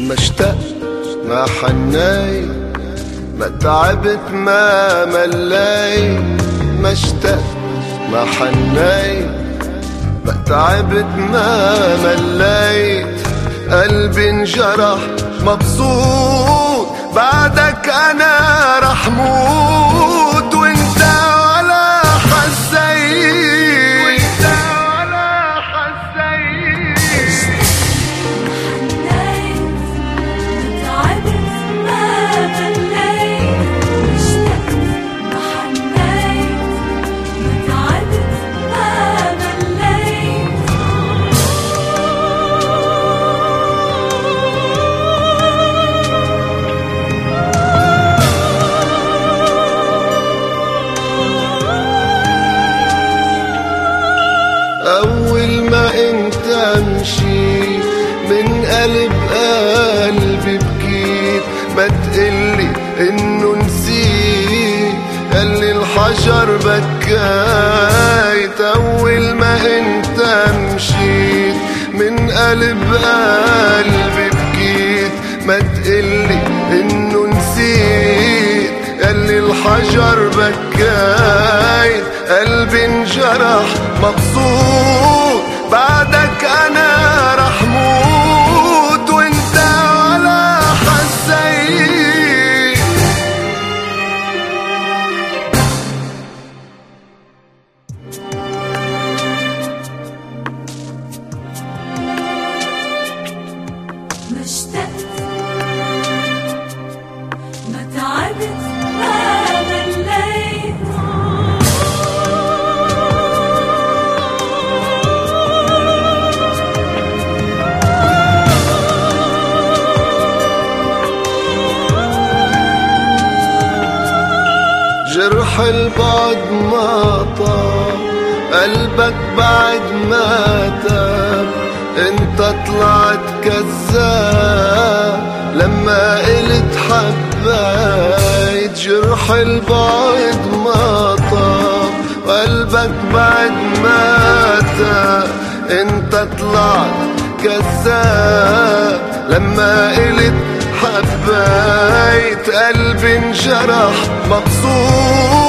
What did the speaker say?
ما اشتقت ما حنيت ما تعبت ما مليت، ما اشتقت ما حنيت ما تعبت ما مليت، قلبي انجرح مبسوط بعدك انا رح موت، وانت ولا حسيت، وانت ولا حسيت. أول ما أنت مشيت من قلب قلبي بكيت، ما تقلي إنه نسيت قالي الحجر بكيت. أول ما أنت مشيت من قلب قلبي بكيت، ما تقلي إنه نسيت قالي الحجر بكيت، قلبي انجرح مبسوط بعدك انا رح موت، وانت ولا حسيت. ما اشتقت ما تعبت ما مليت، جرح البعد ما طاب قلبك بعد ما تاب، انت طلعت كذاب لما قلت حبيت. جرح البعد ما طاب قلبك بعد ما تاب، انت طلعت كذاب لما قلت حبيت، قلبي انجرح مبسوط